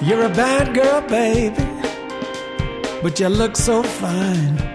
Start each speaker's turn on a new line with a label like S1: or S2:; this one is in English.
S1: You're a bad girl, baby, but you look so fine.